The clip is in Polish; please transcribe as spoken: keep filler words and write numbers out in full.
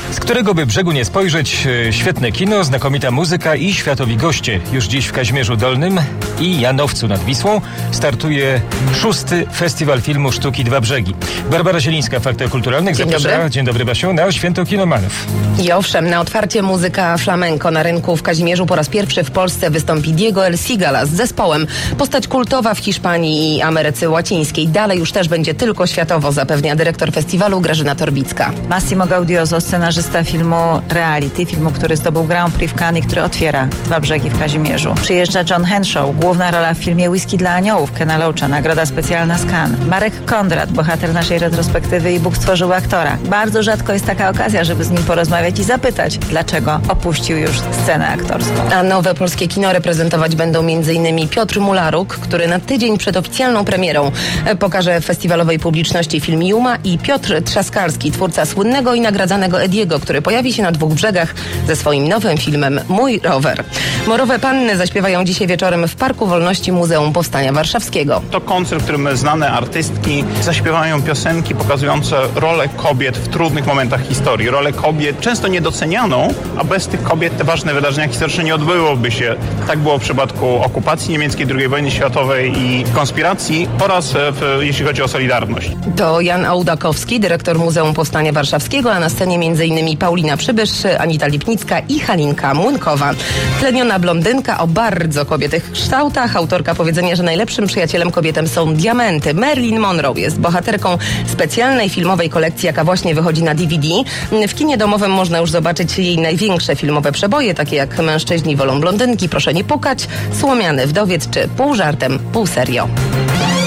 Z którego by brzegu nie spojrzeć, świetne kino, znakomita muzyka i światowi goście. Już dziś w Kazimierzu Dolnym i Janowcu nad Wisłą startuje szósty Festiwal Filmu Sztuki Dwa Brzegi. Barbara Zielińska, Faktach Kulturalnych, Dzień zaprasza. dobry. Dzień dobry, Basiu, na Święto Kinomanów. I owszem, na otwarcie muzyka flamenco na rynku w Kazimierzu po raz pierwszy w Polsce wystąpi Diego El Cigala z zespołem. Postać kultowa w Hiszpanii i Ameryce Łacińskiej. Dalej już też będzie tylko światowo, zapewnia dyrektor festiwalu Grażyna Torbicka. Massimo Gaudioso, scenarzysta filmu Reality, filmu, który zdobył Grand Prix w Cannes i który otwiera Dwa Brzegi w Kazimierzu. Przyjeżdża John Henshaw, główna rola w filmie Whisky dla aniołów Kena Loacha, nagroda specjalna z Cannes. Marek Kondrat, bohater naszej retrospektywy i Bóg stworzył aktora. Bardzo rzadko jest taka okazja, żeby z nim porozmawiać i zapytać, dlaczego opuścił już scenę aktorską. A nowe polskie kino reprezentować będą m.in. Piotr Mularuk, który na tydzień przed oficjalną premierą pokaże festiwalowej publiczności film Juma, i Piotr Trzaskalski, twórca słynnego i nagradzanego Ediego, który pojawi się na Dwóch Brzegach ze swoim nowym filmem Mój rower. Morowe panny zaśpiewają dzisiaj wieczorem w Parku Wolności Muzeum Powstania Warszawskiego. To koncert, w którym znane artystki zaśpiewają piosenki pokazujące rolę kobiet w trudnych momentach historii. Rolę kobiet często niedocenianą, a bez tych kobiet te ważne wydarzenia historyczne nie odbyłoby się. Tak było w przypadku okupacji niemieckiej, drugiej wojny światowej i konspiracji oraz w, jeśli chodzi o Solidarność. To Jan Ołdakowski, dyrektor Muzeum Powstania Warszawskiego, a na scenie m.in. Paulina Przybysz, Anita Lipnicka i Halinka Młynkowa. Tleniona blondynka o bardzo kobietych kształtach, autorka powiedzenia, że najlepszym przyjacielem kobietem są diamenty. Marilyn Monroe jest bohaterką specjalnej filmowej kolekcji, jaka właśnie wychodzi na D V D. W kinie domowym można już zobaczyć jej największe filmowe przeboje, takie jak Mężczyźni wolą blondynki, Proszę nie pukać, Słomiany wdowiec czy Pół żartem, pół serio.